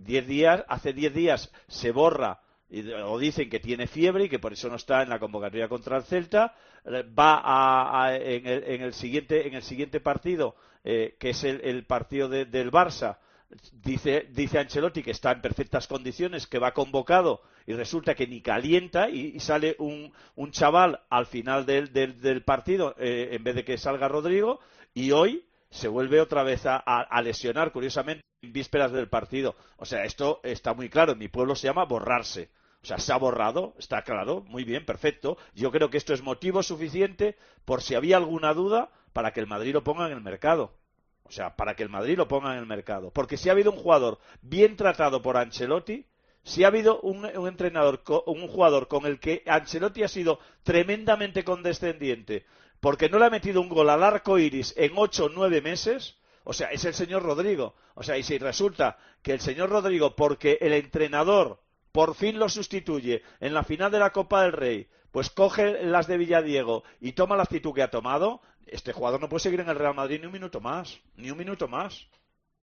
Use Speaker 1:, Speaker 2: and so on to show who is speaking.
Speaker 1: hace 10 días se borra o dicen que tiene fiebre y que por eso no está en la convocatoria contra el Celta, va en el siguiente partido, que es el partido del Barça. Dice Ancelotti que está en perfectas condiciones, que va convocado, y resulta que ni calienta y sale un chaval al final del partido en vez de que salga Rodrigo, y hoy se vuelve otra vez a lesionar, curiosamente, en vísperas del partido. O sea, esto está muy claro. En mi pueblo se llama borrarse. O sea, se ha borrado, está claro, muy bien, perfecto. Yo creo que esto es motivo suficiente, por si había alguna duda, para que el Madrid lo ponga en el mercado. O sea, para que el Madrid lo ponga en el mercado. Porque si ha habido un jugador bien tratado por Ancelotti, si ha habido un entrenador, un jugador con el que Ancelotti ha sido tremendamente condescendiente, porque no le ha metido un gol al arco iris en 8 o 9 meses, o sea, es el señor Rodrigo. O sea, y si resulta que el señor Rodrigo, porque el entrenador por fin lo sustituye en la final de la Copa del Rey, pues coge las de Villadiego y toma la actitud que ha tomado, este jugador no puede seguir en el Real Madrid ni un minuto más, ni un minuto más.